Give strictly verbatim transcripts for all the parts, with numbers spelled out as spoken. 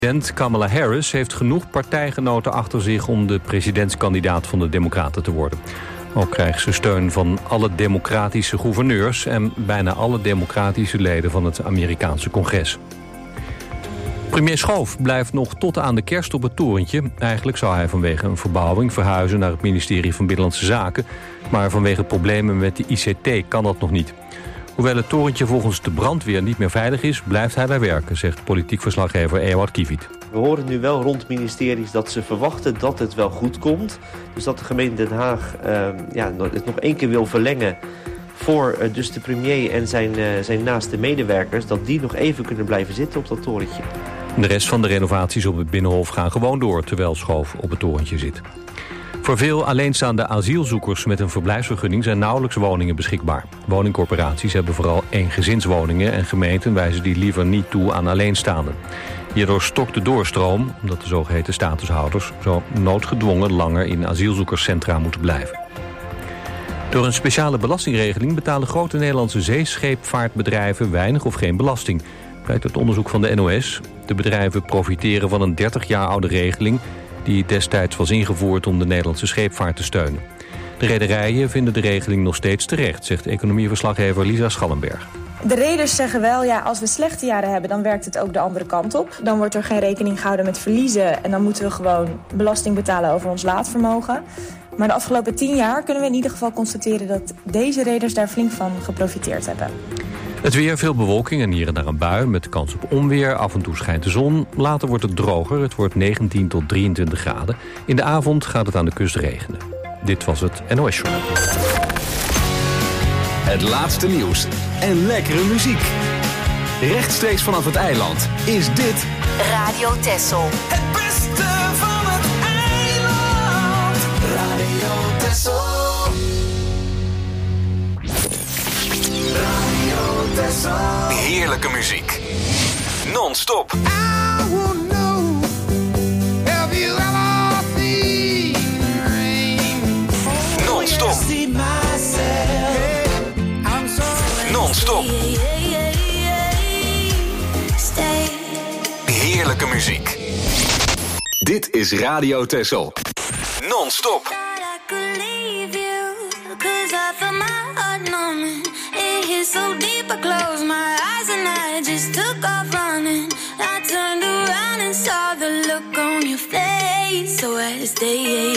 President Kamala Harris heeft genoeg partijgenoten achter zich om de presidentskandidaat van de Democraten te worden. Ook krijgt ze steun van alle democratische gouverneurs en bijna alle democratische leden van het Amerikaanse congres. Premier Schoof blijft nog tot aan de kerst op het torentje. Eigenlijk zou hij vanwege een verbouwing verhuizen naar het ministerie van Binnenlandse Zaken, maar vanwege problemen met de I C T kan dat nog niet. Hoewel het torentje volgens de brandweer niet meer veilig is, blijft hij daar werken, zegt politiek verslaggever Ewout Kiewiet. We horen nu wel rond ministeries dat ze verwachten dat het wel goed komt. Dus dat de gemeente Den Haag uh, ja, het nog één keer wil verlengen voor uh, dus de premier en zijn, uh, zijn naaste medewerkers, dat die nog even kunnen blijven zitten op dat torentje. De rest van de renovaties op het Binnenhof gaan gewoon door, terwijl Schoof op het torentje zit. Voor veel alleenstaande asielzoekers met een verblijfsvergunning zijn nauwelijks woningen beschikbaar. Woningcorporaties hebben vooral eengezinswoningen en gemeenten wijzen die liever niet toe aan alleenstaanden. Hierdoor stokt de doorstroom, omdat de zogeheten statushouders zo noodgedwongen langer in asielzoekerscentra moeten blijven. Door een speciale belastingregeling betalen grote Nederlandse zeescheepvaartbedrijven weinig of geen belasting, blijkt uit onderzoek van de N O S. De bedrijven profiteren van een dertig jaar oude regeling die destijds was ingevoerd om de Nederlandse scheepvaart te steunen. De rederijen vinden de regeling nog steeds terecht, zegt economieverslaggever Lisa Schallenberg. De reders zeggen wel, ja, als we slechte jaren hebben, dan werkt het ook de andere kant op. Dan wordt er geen rekening gehouden met verliezen en dan moeten we gewoon belasting betalen over ons laadvermogen. Maar de afgelopen tien jaar kunnen we in ieder geval constateren dat deze reders daar flink van geprofiteerd hebben. Het weer, veel bewolking en hier en daar een bui met kans op onweer. Af en toe schijnt de zon. Later wordt het droger. Het wordt negentien tot drieëntwintig graden. In de avond gaat het aan de kust regenen. Dit was het N O S Show. Het laatste nieuws en lekkere muziek. Rechtstreeks vanaf het eiland is dit Radio Texel. Het beste van het eiland. Radio Texel. Heerlijke muziek. Non-stop. Non-stop. Non-stop. Heerlijke muziek. Dit is Radio Texel. Non-stop. So deep I closed my eyes and I just took off running. I turned around and saw the look on your face. So I had to stay,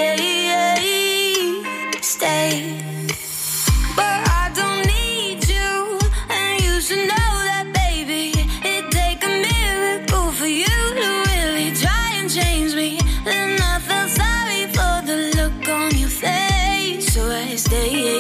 stay. But I don't need you, and you should know that, baby. It'd take a miracle for you to really try and change me. Then I felt sorry for the look on your face. So I had to stay,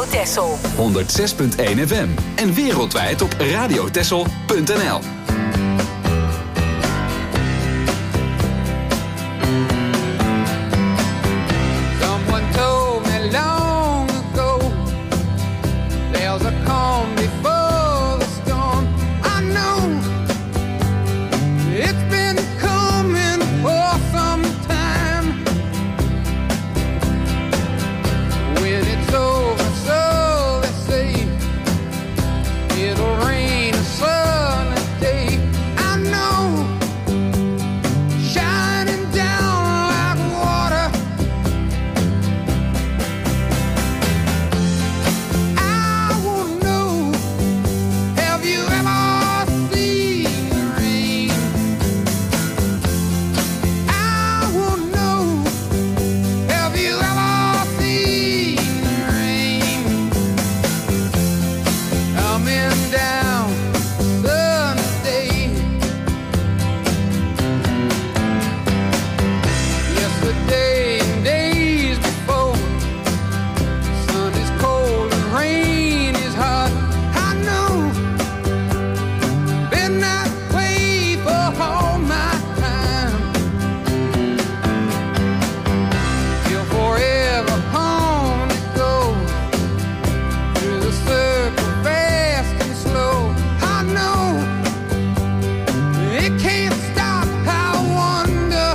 Texel. honderdzes punt één F M. En wereldwijd op radiotexel punt n l. Someone told me long ago, there's a calm before the storm. I know it's been coming for some time. When it's over, so they say, it'll rain a sunny day. I know, shining down like water. I wanna know, have you ever seen the rain? I wanna know, have you ever seen the rain? Coming down sunny day. Yesterday and days before, sun is cold and rain is hot. I know, been that way for all my time. You'll forever on it go, through the circle fast and slow. I know, it can't stop. I wonder,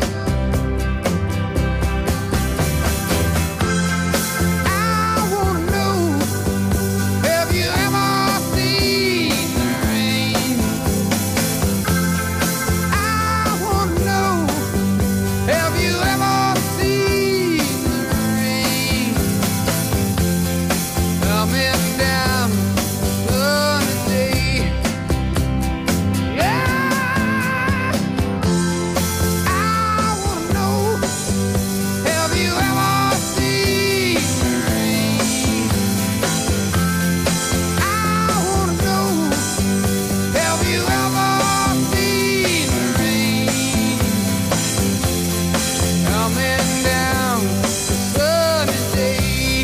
I wanna know, have you ever seen the rain? I wanna know, have you ever seen the rain? Coming down sunny day. Yeah, I wanna know, have you ever seen the rain? I wanna know, have you ever seen the rain? Coming down sunny day.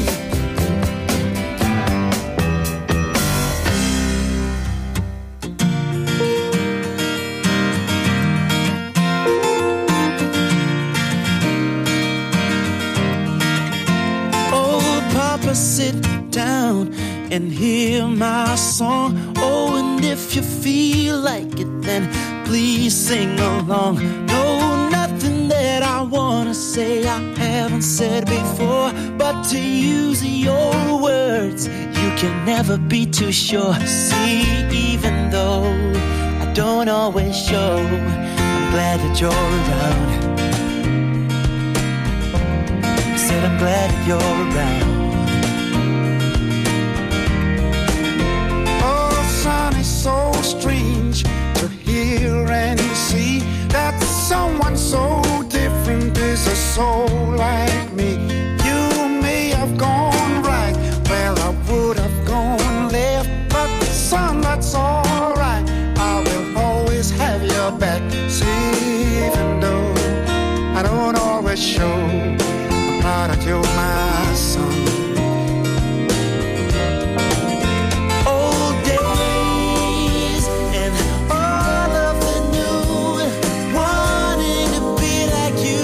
Oh, Papa, sit down and hear my song. Oh, and if you feel like it, then please sing along. No, nothing that I wanna say I haven't said before, but to use your words, you can never be too sure. See, even though I don't always show, I'm glad that you're around. Said I'm glad that you're around. Oh, son, it's so strange to hear and see that someone so different is a soul like me. You may have gone right where I would have gone left, but son, that's alright. I will always have your back. See, even though I don't always show, I'm proud that you're my son. Old days and all of the new, wanting to be like you.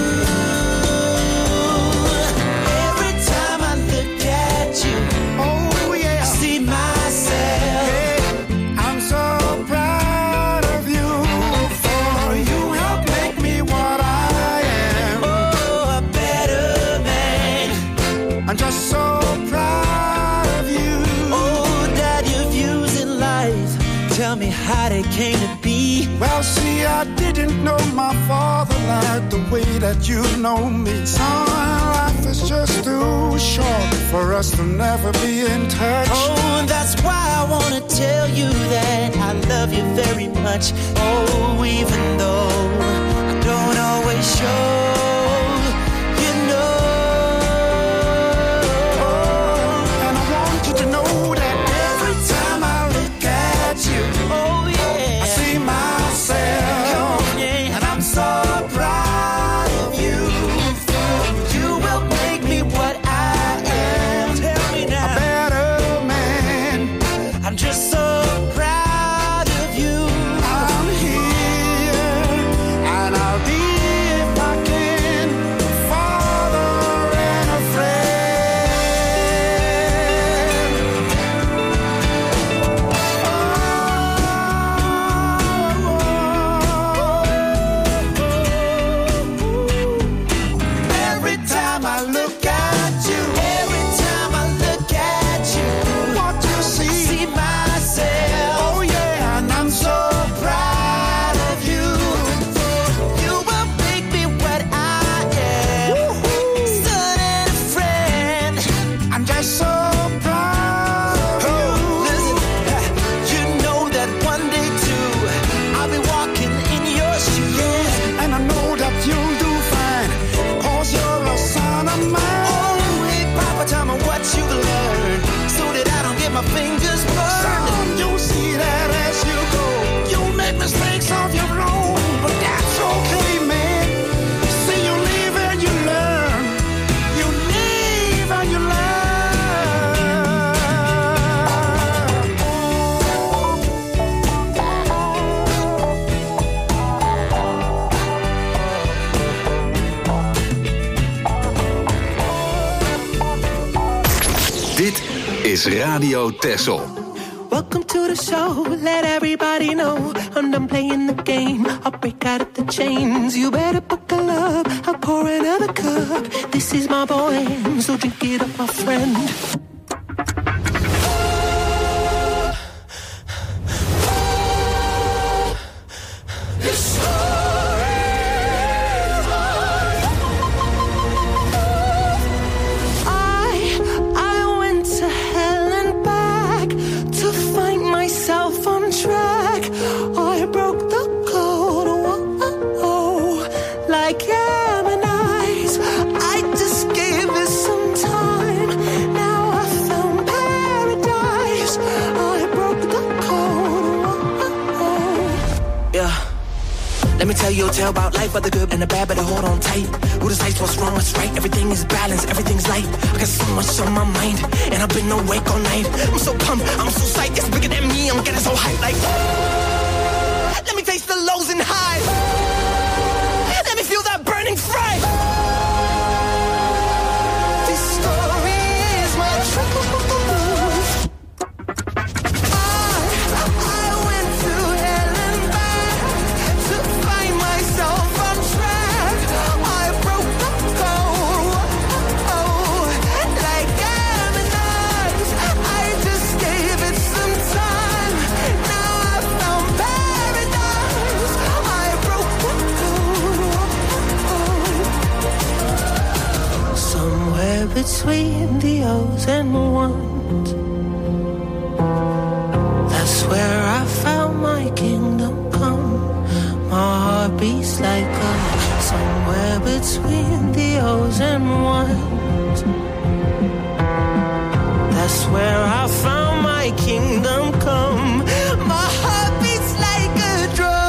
Every time I look at you, Oh yeah, I see myself. hey, I'm so proud of you, for you help make me what I am. Oh, a better man. I'm just so proud of you. Oh, Dad, your views in life, tell me how they came to be. Well, see, I didn't know my father like the way that you know me. Son, life is just too short for us to never be in touch. Oh, and that's why I wanna tell you that I love you very much. Oh, even though I don't always show, you know. And I want you to know that every time I look at you, Oh yeah, I see myself. yeah. And I'm so proud of you. You will make me what I am. Tell me now. A better is Radio Texel. Welcome to the show, let everybody know I'm done playing the game, I'll break out of the chains. You better buckle up, I'll pour another cup. This is my boy, so drink it up, my friend. Let me tell you a tale about life, but the good and the bad, better hold on tight. Who decides what's wrong, what's right? Everything is balanced, everything's light. I got so much on my mind, and I've been awake all night. I'm so pumped, I'm so psyched, it's bigger than me, I'm getting so hyped like. Let me taste the lows and highs. Let me feel that burning fright. This story is my truth. Between the O's and ones, that's where I found my kingdom come. My heart beats like a somewhere between the O's and ones. That's where I found my kingdom come. My heart beats like a drum.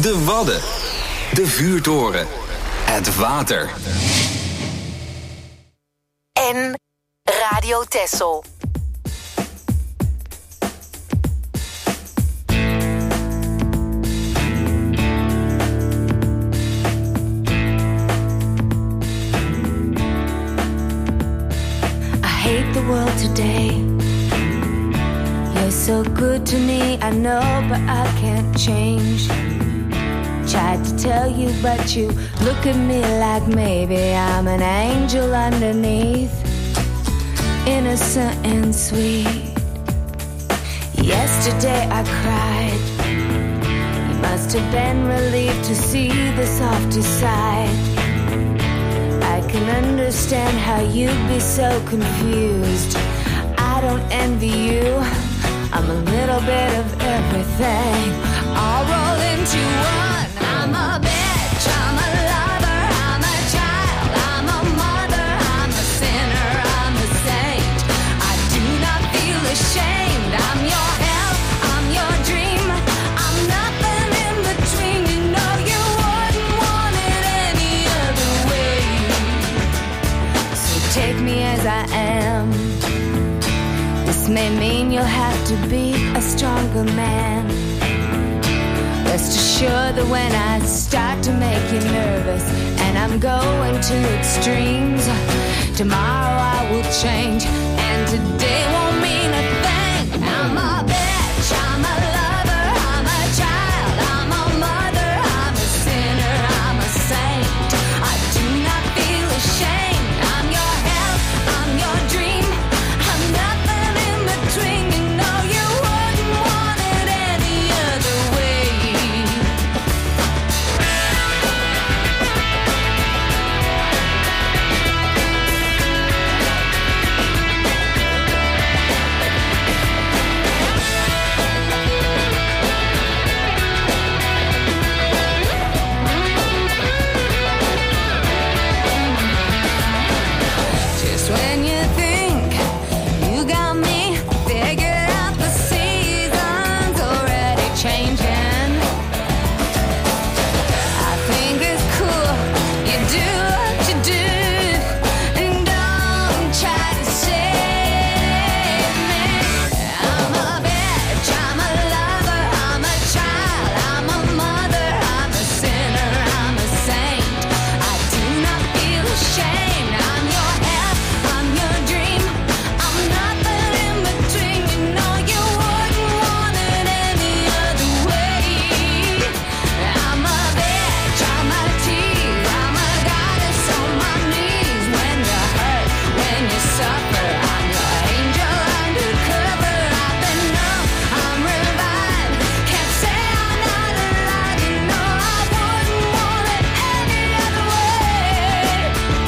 De Wadden. De Vuurtoren. Het water. En Radio Texel. I hate the world today. You're so good to me, I know, but I can't change. Tried to tell you, but you look at me like maybe I'm an angel underneath, innocent and sweet. Yesterday I cried. You must have been relieved to see the softer side. I can understand how you'd be so confused. I don't envy you. I'm a little bit of everything, all rolled into one. I'm a bitch, I'm a lover, I'm a child, I'm a mother, I'm a sinner, I'm a saint. I do not feel ashamed. I'm your hell, I'm your dream, I'm nothing in between. You know you wouldn't want it any other way. So take me as I am. This may mean you'll have to be a stronger man. Rest assured that when I start to make you nervous and I'm going to extremes, tomorrow I will change and today won't mean a thing. I'm a bitch, I'm a lover, I'm a child, I'm a mother, I'm a sinner, I'm a saint. I do not feel ashamed. I'm your hell, I'm your dream, I'm nothing in between. You know you wouldn't want it any other way. Just when you think you got me figured out, the season's already changing. I think it's cool you do what you do, and don't try to save me. I'm a bitch, I'm a lover, I'm a child, I'm a mother, I'm a sinner, I'm a saint. I do not feel ashamed. I'm your hell, I'm your dream, I'm nothing in between. You know you wouldn't want it any other way. I'm a bitch, I'm a tease, I'm a goddess on my knees. When you hurt, when you suffer, I'm your angel undercover. I've been numb, I'm revived, can't say I'm not alive. You know I wouldn't want it any other way.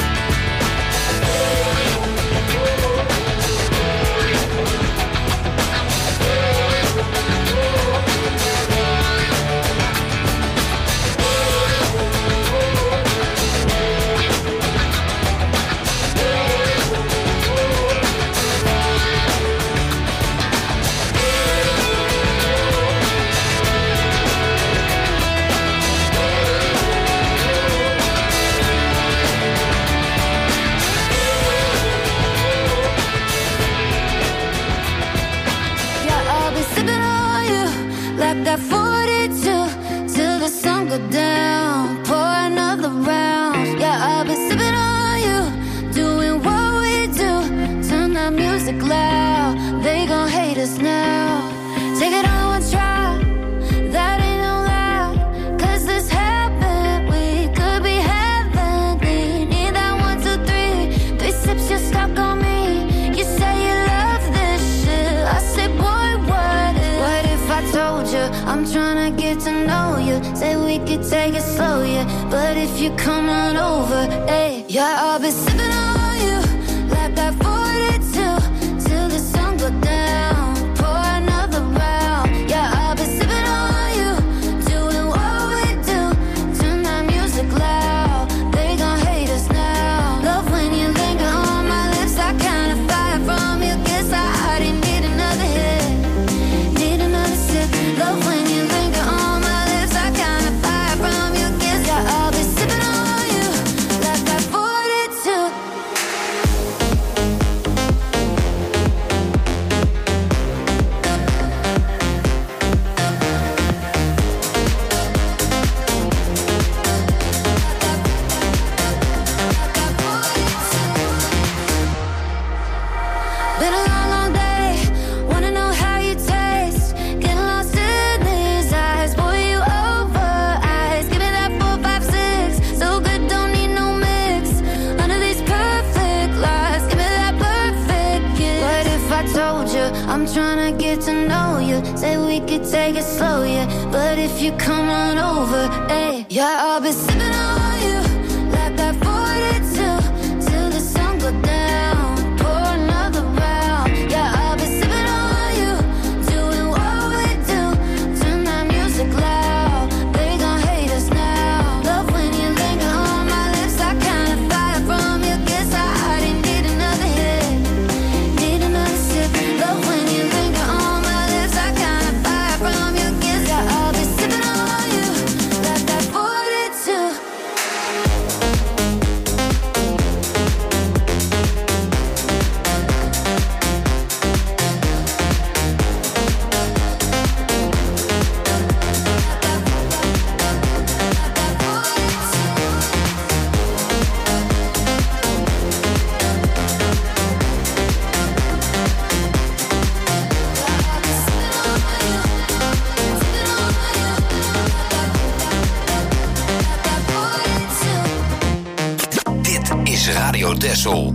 Yeah, I'll be sipping on you like that forty-two till the sun go down. Pour another round. Yeah, I'll be sipping on you, doing what we do. Turn that music loud. They gon' hate us now. Take it on one try. That ain't no lie. 'Cause this happened. We could be heavenly. Need that one, two, three. Three sips, you're stuck on me. You say you love this shit. I say, boy, what if? What if I told you I'm tryna get to know you? Say we could take it slow, yeah. But if you come on over, hey, yeah, I'll be sipping on you like that forty-two till the sun go down. Pour another round. Yeah, I'll be sipping on you, doing what we do. Turn that music loud. They gon' hate us now. Love when you linger on my lips. I kinda fire from you. Guess I already need another hit. Need another sip. Love when you linger on my lips. I kinda fire. I'm tryna get to know you. Say we could take it slow, yeah. But if you come on over, hey, yeah, I'll be sipping on you like that forty-two till the sun go down. Pour another round, yeah, I'll be sipping on you, doing what we do. Turn that music loud, they gon' hate us now. Love when you linger on my lips, I kinda fire from you. Guess I already need another hit, need another sip. Love when you linger on my lips, I kinda fire from you. Guess yeah, I'll be sipping on you like that forty-two. Dit is Radio Texel.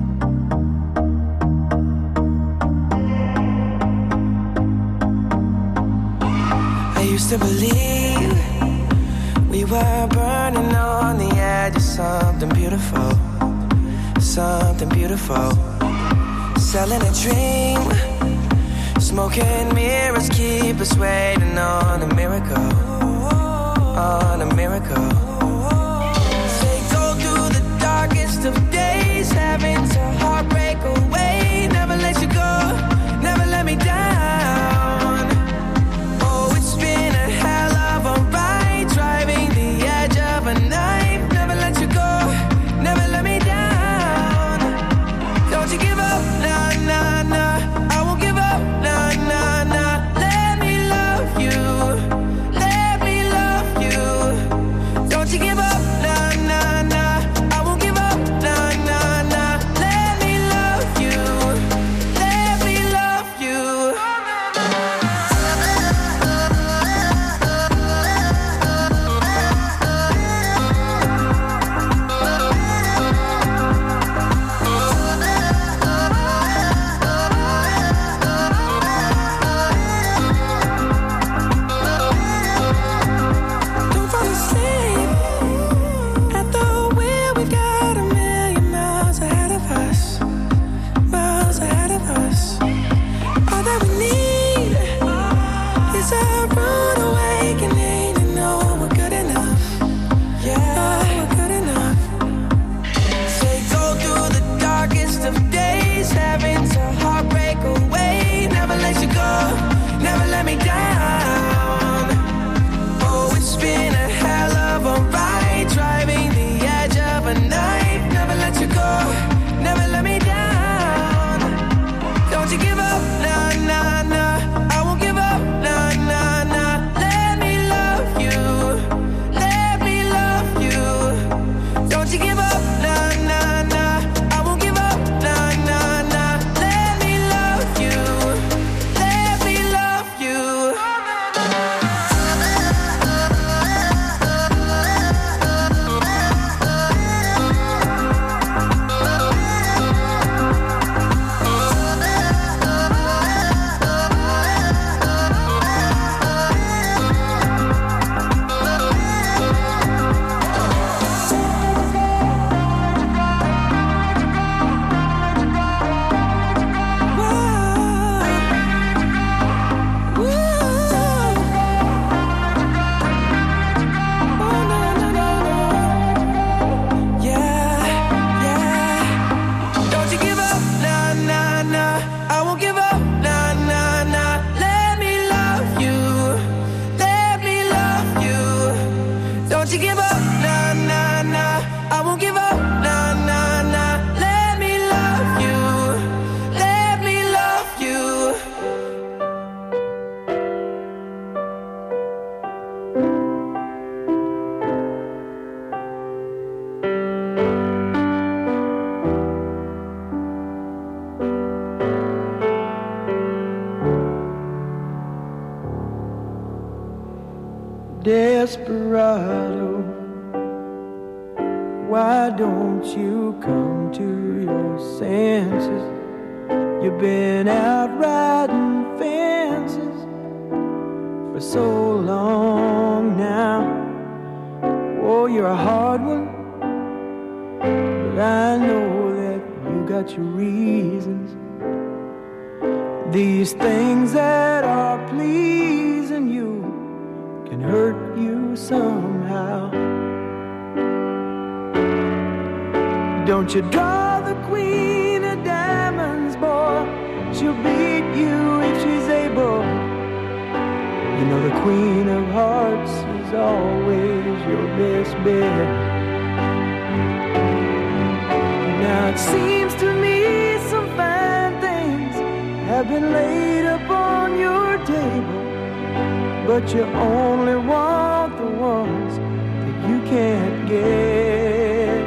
I used to believe we were burning on the edge of something beautiful, something beautiful. Selling a dream, smoking mirrors keep us waiting on a miracle, on a miracle. Say go through the darkest of days, having to heartbreak away. Never let you go, never let me down. Oh, it's been a hell of a ride, driving the edge of a knife. Never let you go, never let me down. Don't you give up, nah, nah, nah. I won't give up, nah, nah, nah. Let me love you, let me love you. Don't you give up, nah, nah, nah. I won't give up, nah, nah, nah. Let me love you, let me love you. Don't fall asleep at the wheel. We've got a million miles ahead of us, miles ahead of us. All that we need is a rude awakening to know we're good enough. Yeah, we're good enough. Say go through the darkest of days, having to heartbreak away. Never let you go, never let me down. Oh, it's been a hell of a ride, driving the edge of a knife. Never let you go, never let me down. Don't you give up, nah, nah, nah. I won't give up, nah, nah, nah. Let me love you, let me love you. Don't you give up, nah, nah, nah. I won't give up, nah, nah, nah. Let me love you, let me love you. Desperado, why don't you come to your senses? You've been out riding so long now. Oh, you're a hard one, but I know that you got your reasons. These things that are pleasing you can hurt you somehow. Don't you draw the queen of diamonds, boy. She'll beat you if she's able. You know the queen of hearts is always your best bet. Now it seems to me some fine things have been laid upon your table, but you only want the ones that you can't get.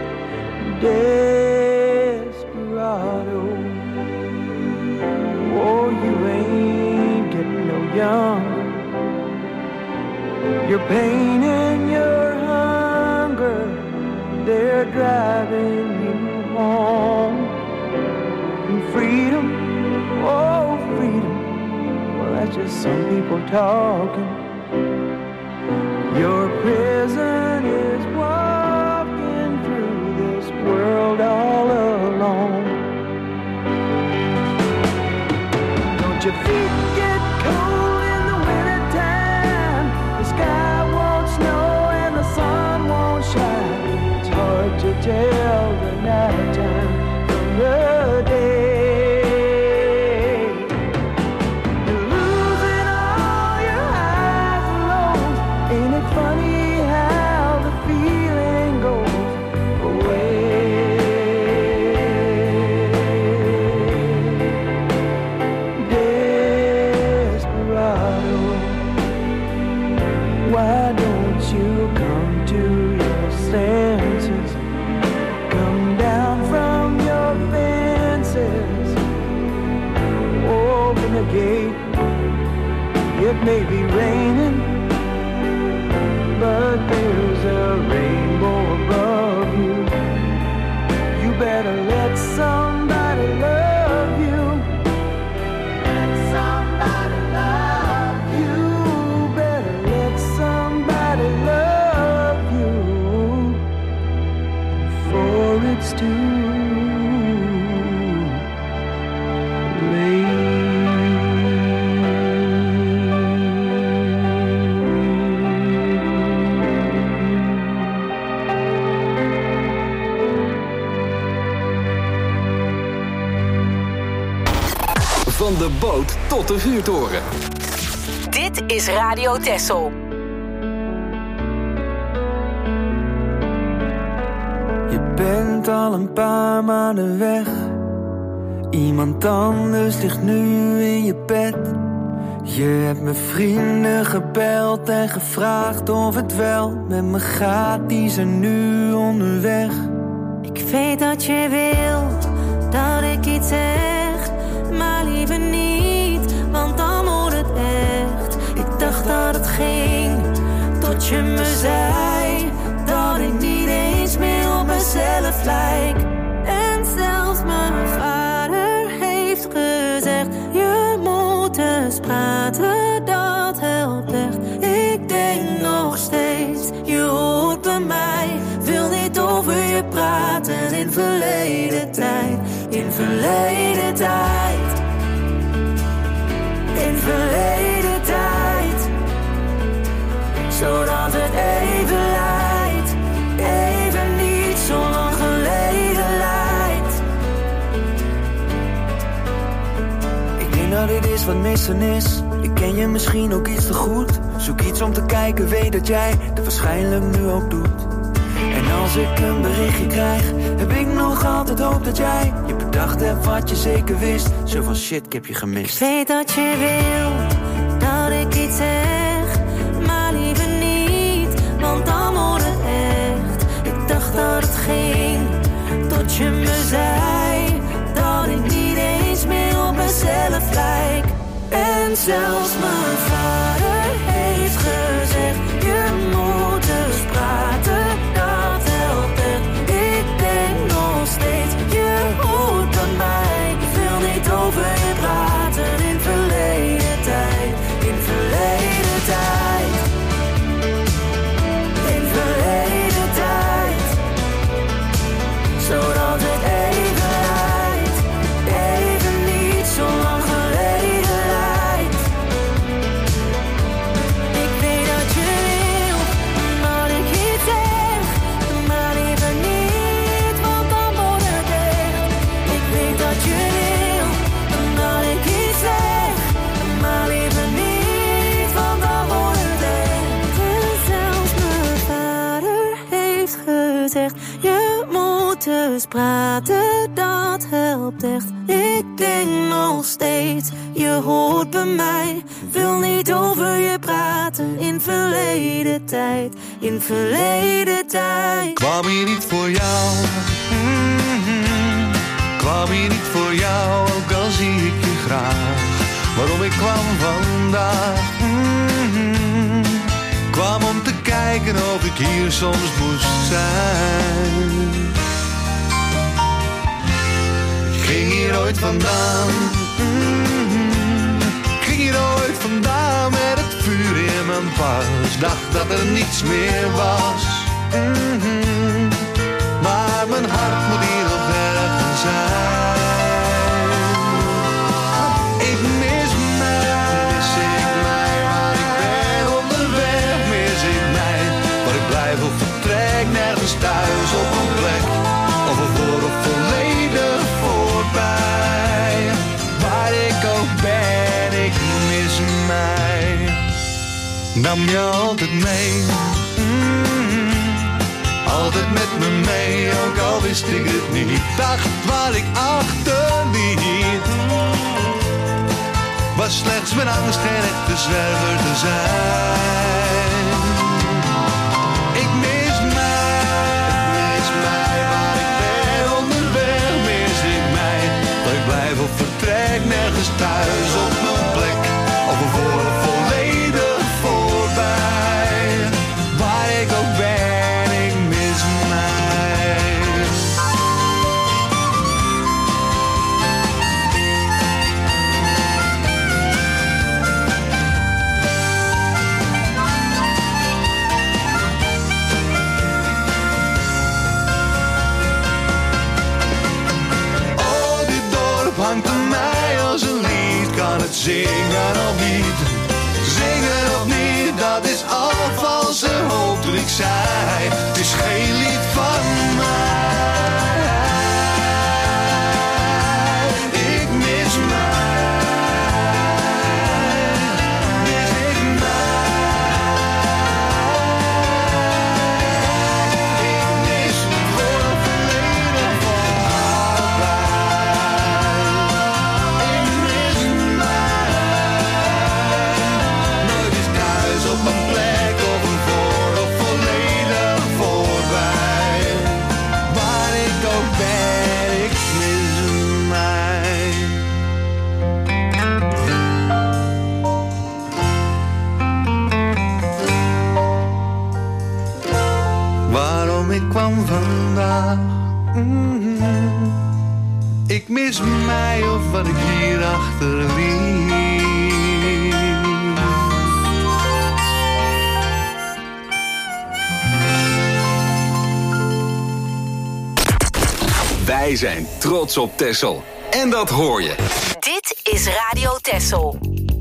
Desperado, oh, you ain't getting no younger. Your pain and your hunger, they're driving you home. And freedom, oh, freedom, well, that's just some people talking. Your prison is walking through this world all alone. Don't your feet get cold in the wintertime? The sky won't snow and the sun won't shine. It's hard to tell the night time from the day. You're losing all your highs and lows. Ain't it funny how the feeling goes away? Desperado, why don't you come to your senses? Come down from your fences. Open the gate. It may be raining, but there's a rainbow above you. You better let somebody love you. Let somebody love you. Better let somebody love you before it's too late. Van de boot tot de vuurtoren. Dit is Radio Texel. Je bent al een paar maanden weg. Iemand anders ligt nu in je bed. Je hebt mijn vrienden gebeld en gevraagd of het wel met me gaat. Die zijn nu onderweg. Ik weet dat je wil dat ik iets zeg, maar liever niet, want dan wordt het echt. Ik dacht dat het ging, tot je me zei dat ik niet eens meer op mezelf lijk. En zelfs mijn vader heeft gezegd, je moet eens praten, dat helpt echt. Ik denk nog steeds, je hoort bij mij, wil niet over je praten in verleden tijd. In verleden tijd, in verleden tijd, zodat het even lijkt, even niet zo lang geleden lijkt. Ik denk dat dit is wat missen is. Ik ken je misschien ook iets te goed. Zoek iets om te kijken, weet dat jij het waarschijnlijk nu ook doet. En als ik een berichtje krijg, heb ik nog altijd hoop dat jij je bedacht hebt wat je zeker wist. Zo van shit, ik heb je gemist. Ik weet dat je wil dat ik iets zeg, maar liever niet, want dan wordt het echt. Ik dacht dat het ging, tot je me zei dat ik niet eens meer op mezelf lijk. En zelfs mijn vader heeft gezegd, je moet eens praten. Over je praten in verleden tijd, in verleden tijd. eens praten, dat helpt echt. Ik denk nog steeds, je hoort bij mij. Wil niet over je praten, in verleden tijd. In verleden tijd. Kwam hier niet voor jou, mm-hmm. Kwam hier niet voor jou, ook al zie ik je graag. Waarom ik kwam vandaag, mm-hmm. Kwam om te kijken of ik hier soms moest zijn. Ik ging hier ooit vandaan, mm-hmm. Ik ging hier ooit vandaan met het vuur in mijn pas. Dacht dat er niets meer was, mm-hmm. Maar mijn hart moet hier nog ergens zijn. Ik mis mij, mis ik mij, waar ik ben onderweg, mis ik mij. Waar ik blijf of vertrek, nergens thuis op een plek. Of ervoor of volledig voorbij. Waar ik ook ben, ik mis mij. Nam je altijd mee, mm-hmm. Altijd met me mee, ook al wist ik het niet. Dacht waar ik achterliet was slechts mijn angst geen echte zwerver te zijn. Ik mis mij, ik mis mij, waar ik ben onderweg, mis ik mij. Dat ik blijf of vertrek, nergens thuis op mijn plek. Of ervoor of volledig voorbij. Waar ik ook ben, ik mis mij. Hangt aan mij als een lied, kan het zingen of niet? Zingen of niet, dat is al valse hoop toen ik zei. Het is geen lied van mij. Ik mis mij. Mis ik mij. Ik mis voor het verleden van op een plek of een voor of volledig voorbij. Waar ik ook ben, ik mis mij. Waarom ik kwam vandaag, mm-hmm. Ik mis mij of wat ik hier achterliet. Wij zijn trots op Texel. En dat hoor je. Dit is Radio Texel.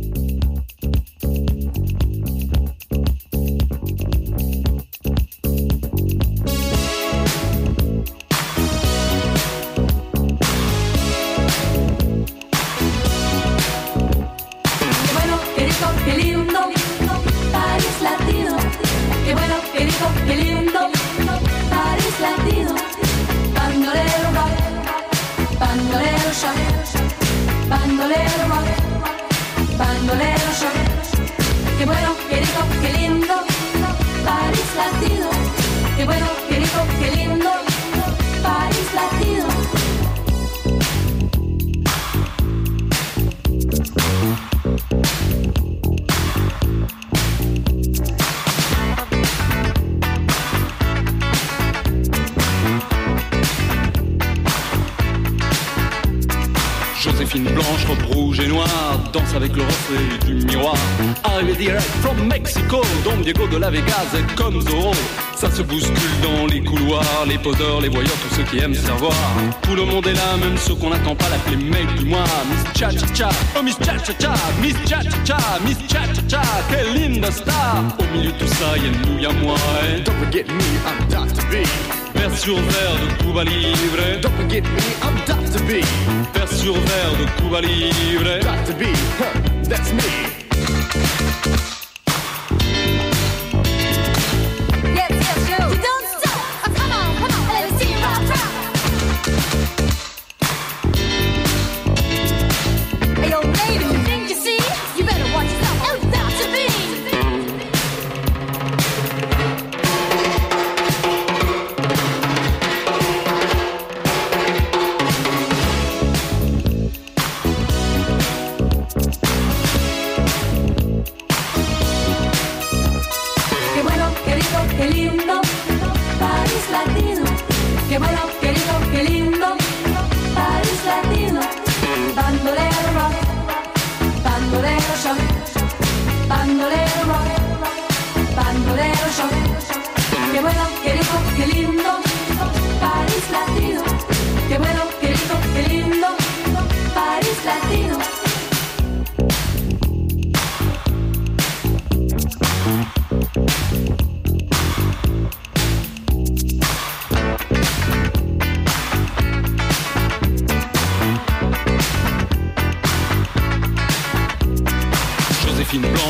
Joséphine blanche, robe rouge et noire, danse avec le reflet du miroir. Arrivé direct from Mexico, Don Diego de la Vegas est comme Zorro. Ça se bouscule dans les couloirs, les poseurs, les voyeurs, tous ceux qui aiment se faire voir. Tout le monde est là, même ceux qu'on n'attend pas, l'appeler mec du mois. Miss Cha-Cha-Cha, oh Miss Cha-Cha-Cha, Miss Cha-Cha-Cha, Miss Cha-Cha-Cha, quelle linda star. Au milieu de tout ça, y'a nous, y'a moi. Et don't forget me, I'm Doctor B. Vers sur verre de Cuba Libre. Don't forget me, I'm Doctor B. Vers sur verre de Cuba Libre. Doctor B, huh, that's me. Yes, yes, yo. You don't stop. Oh, come on, come on. Let me see you rock, rock.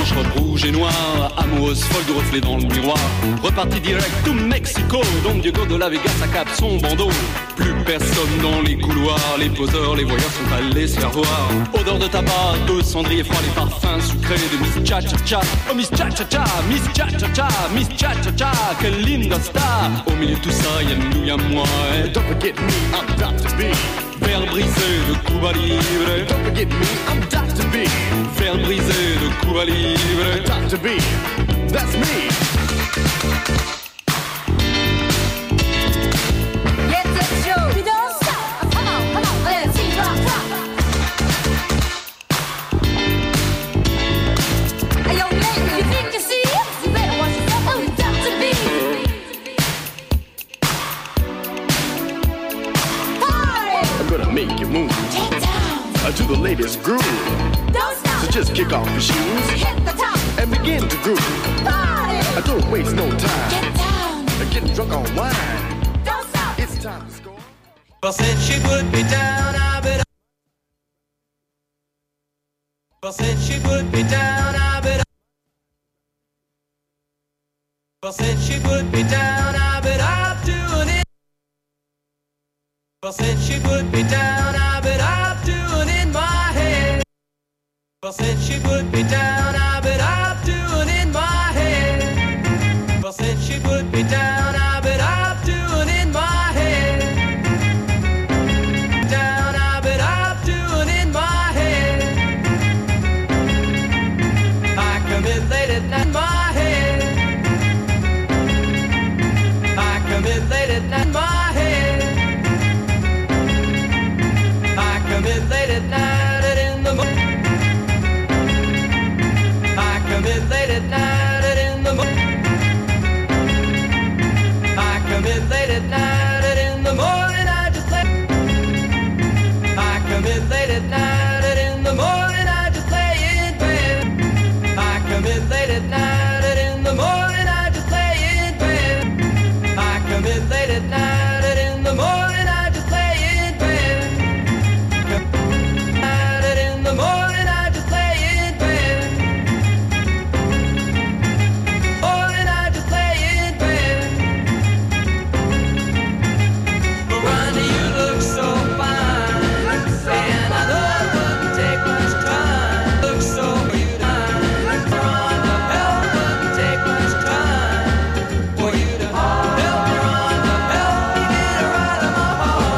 blanche, robe rouge et noire, amoureuse folle du reflet dans le miroir. Reparti direct to Mexico, Don Diego de la Vega s'accable son bandeau. Plus personne dans les couloirs, les poseurs, les voyeurs sont allés se faire voir. Odeur de tabac, de cendrier froid, les parfums sucrés de Miss Cha Cha Cha. Oh Miss Cha Cha Cha, Miss Cha Cha Cha, Miss Cha Cha Cha, quelle linda star. Au milieu de tout ça, y'a nous, y'a moi. Et don't forget me, I'm Doctor B. Verre brisé de Cuba Libre. Don't forget me, I'm Doctor B. Verre brisé de Cuba Libre. Doctor B, that's me. Make you move. Get down. Uh, to the latest groove. Don't stop. So just kick off your shoes. Hit the top. And begin to groove. Party. Uh, don't waste no time. Get down. Uh, getting drunk on wine. Don't stop. It's time to score. Well, said she would be down, I bet. Well, said she would be down, I bet. Well, said she would be down, I bet I'll do an it. Well, said she would be down, I bet I'll do an in my head. Well, said she would be down, I bet I'll do an in my head. Well, said she would be down, I bet I'll do an in my head. Down, I bet I'll do an in my head. I come in late at night, my head. I come in late at night, my head. Come in late at night and in the morning. I come in late at night and in the morning. I come in late at night and in the morning I just lay. I come in late at night and in the morning I just lay in bed. I come in late at night and in the morning I just lay in bed. I come in late at night and in the morning I just lay in bed. In the morning I just lay in bed. Morning I just lay in bed. Miranda, you look so fine, and I know it wouldn't take much time. Look so beautiful, Miranda, help wouldn't take much time for you to help Miranda, help me get her out of my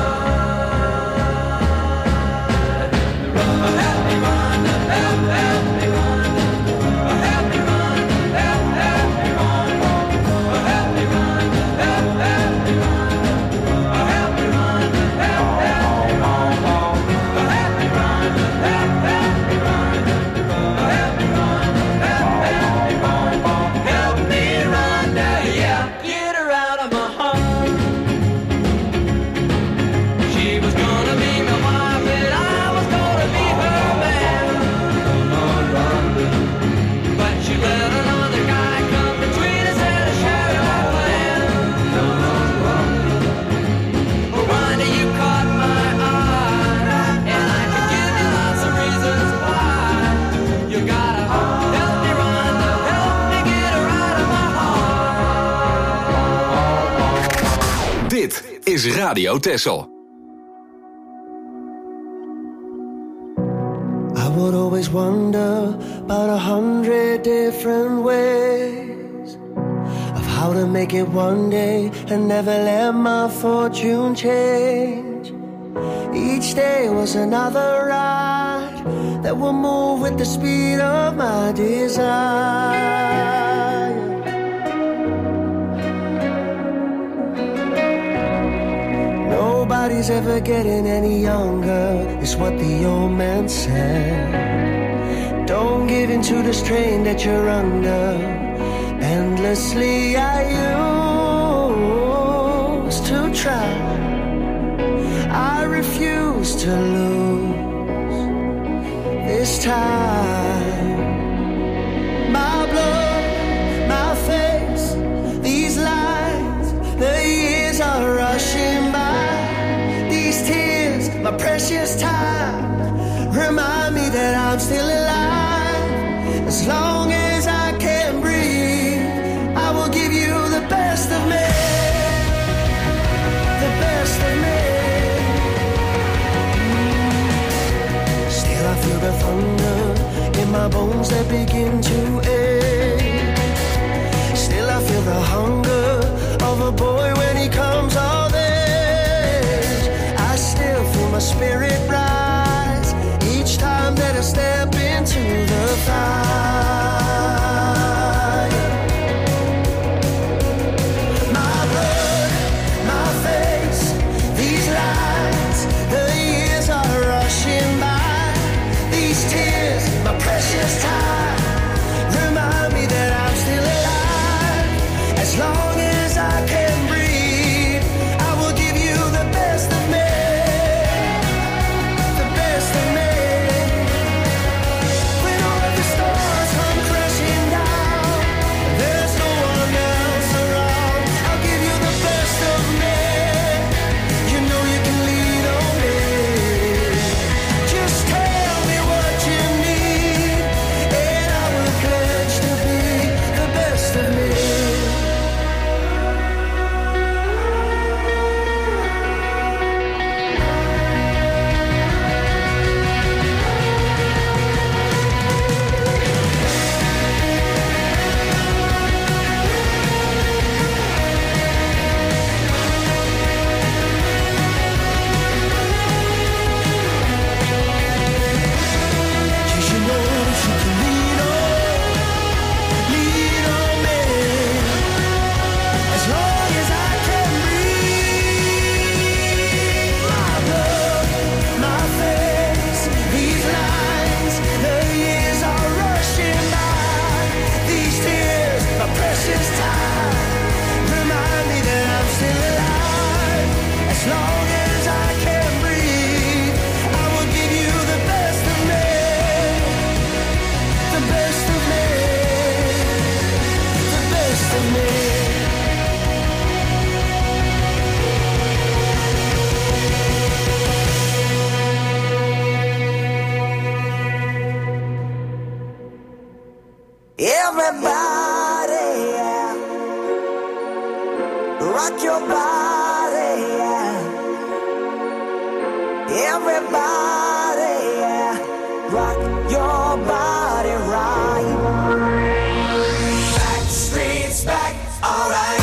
is Radio Texel. I would always wonder about a hundred different ways of how to make it one day and never let my fortune change. Each day was another ride that will move with the speed of my desire. Nobody's ever getting any younger, is what the old man said. Don't give in to the strain that you're under. Endlessly I used to try. I refuse to lose this time. My blood, my face, these lines, the years are rushing by. These tears, my precious time, remind me that I'm still alive. As long as I can breathe, I will give you the best of me, the best of me. Still I feel the thunder in my bones that begin to ache. Still I feel the hunger of a boy when he comes of age. I still feel my spirit rise each time that I step into the fire. My blood, my face, these lines, the years are rushing by. These tears, my precious time, remind me that I'm still alive. As long as I can breathe, I will give you the best of me, the best of me. When all of the stars come crashing down, there's no one else around. I'll give you the best of me. You know you can lean on me. Just tell me what you need, and I will pledge to be the best of me. You know that you can lean on, lean on me. As long as I can breathe, my blood, my face, these lines, the years are rushing by. These tears, my precious time, remind me that I'm still alive. As long as I can breathe, I will give you the best of me, the best of me, the best of me. Everybody, yeah. Rock your body, yeah. Everybody, yeah. Rock your body right. Back streets back, alright.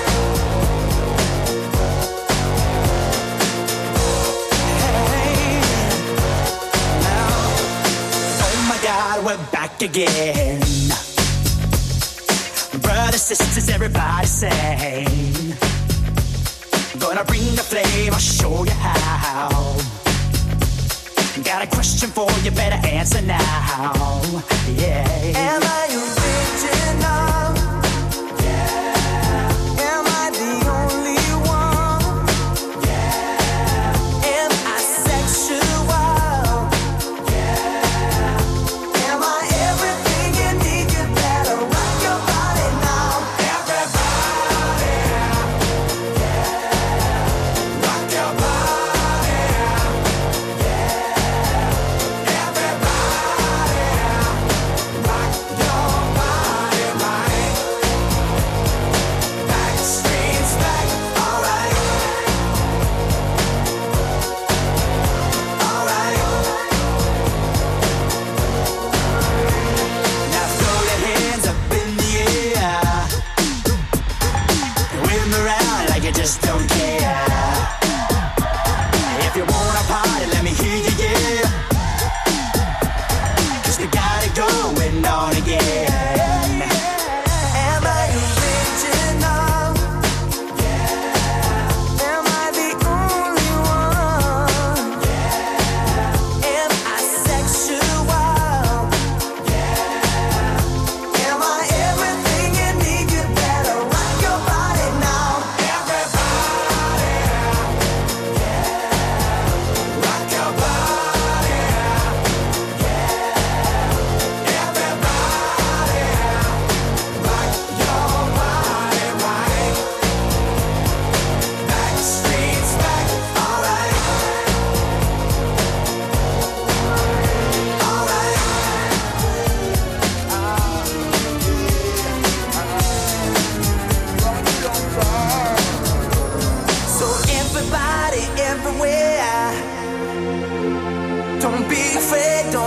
Hey, now, oh my God, we're back again. Brothers, sisters, everybody sing. Gonna bring the flame, I'll show you how. Got a question for you, better answer now. Yeah. Am I original? Yeah. Am I the only one? Yeah. Am I sexual? Yeah. Am I everything you need? You better rock your body now. Everybody, yeah. Rock your body, yeah. Everybody, rock your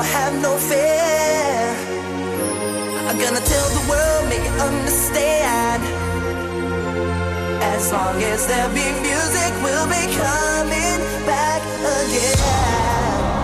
don't have no fear. I'm gonna tell the world, make it understand. As long as there be music, we'll be coming back again.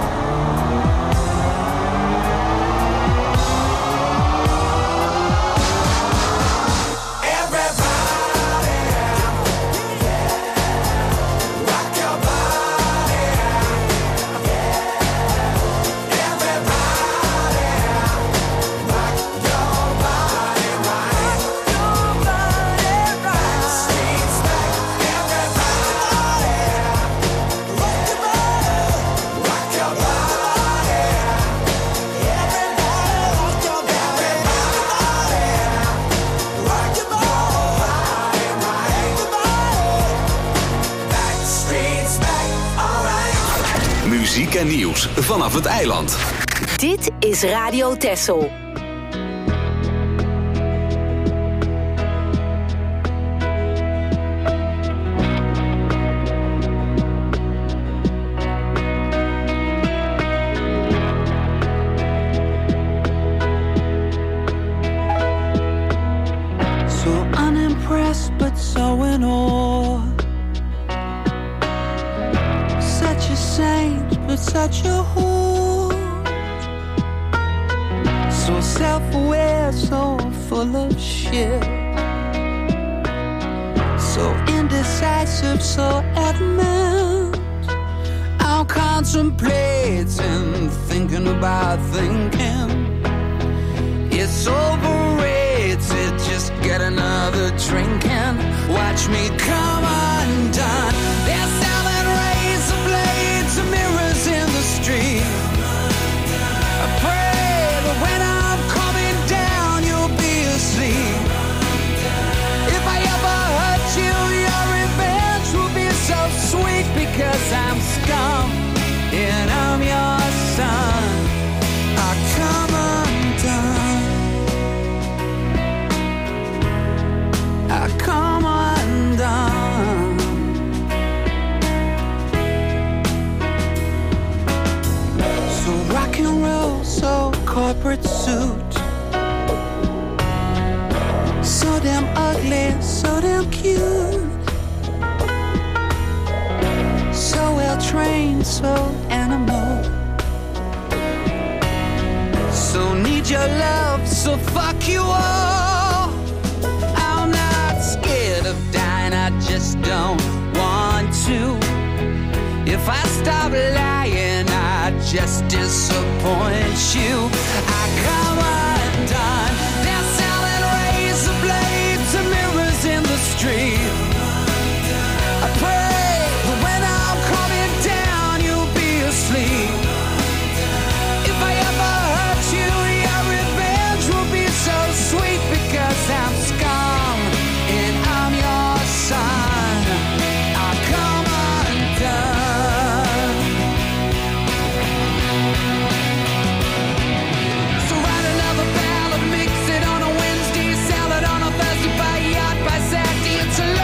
Muziek en nieuws vanaf het eiland. Dit is Radio Texel. So unimpressed but so in awe. Such a saint but such a whore. So self-aware, so full of shit. So indecisive, so adamant. I'm contemplating, thinking about thinking. It's overrated, just get another drink and watch me come undone. They're selling razor blades and mirrors in the street. I pray that when I'm coming down, you'll be asleep. If I ever hurt you, your revenge will be so sweet, because I'm scum and I'm your son. I come undone. I come undone. So rock and roll, so corporate suit. So damn ugly, so damn cute. So well trained, so animal. So need your love, so fuck you all. I'm not scared of dying, I just don't want to. If I stop lying, I just disappoint you. I come undone. They're selling razor blades and mirrors in the street. I pray that when I'm coming down, you'll be asleep. If I ever hurt you, your revenge will be so sweet, because I'm scum and I'm your son. I come undone. So write another ballad, mix it on a Wednesday, sell it on a Thursday, buy a yacht by Saturday. It's a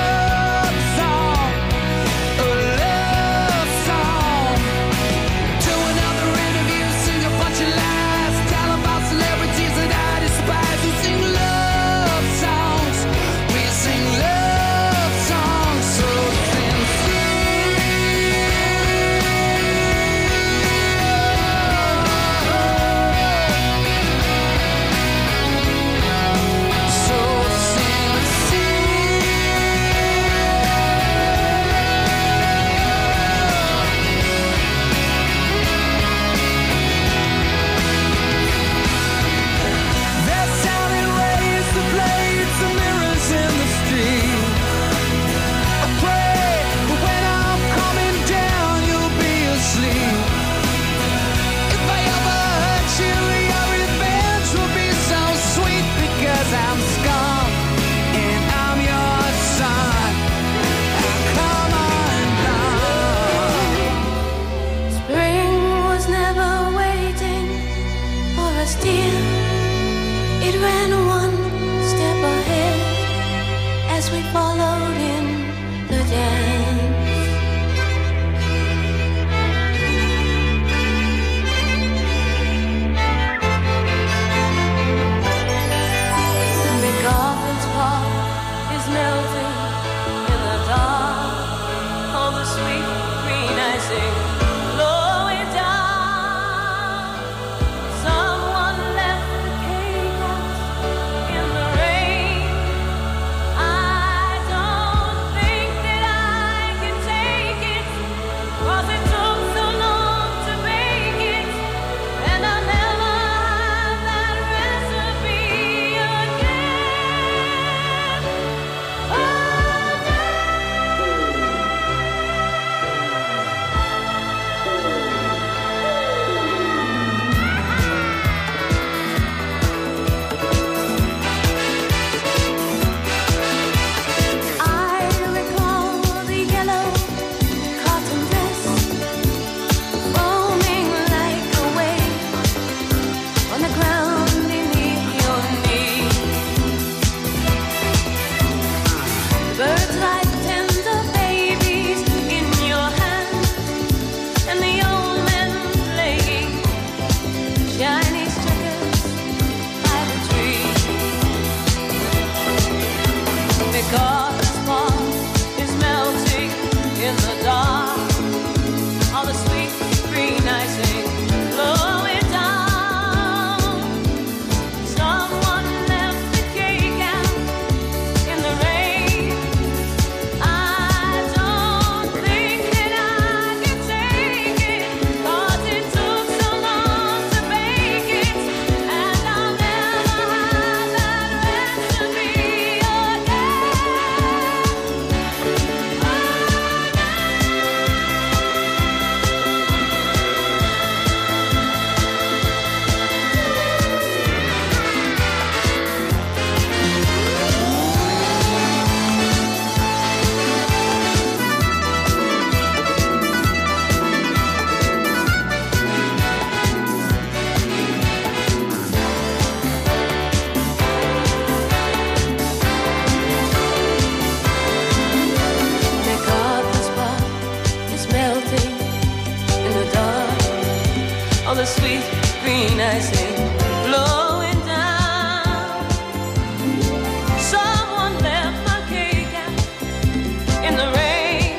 all the sweet green icing flowing down. Someone left my cake out in the rain.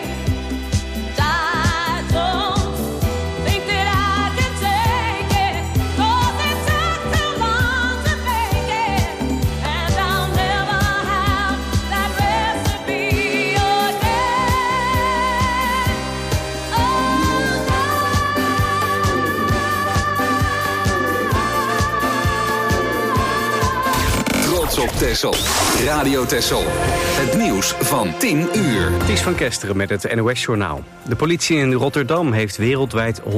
I don't think that I can take it, 'cause it took too long to make it, and I'll never have that recipe again. Oh, Trots op Texel. Radio Texel. Het nieuws van tien uur. Ties van Kesteren met het N O S-journaal. De politie in Rotterdam heeft wereldwijd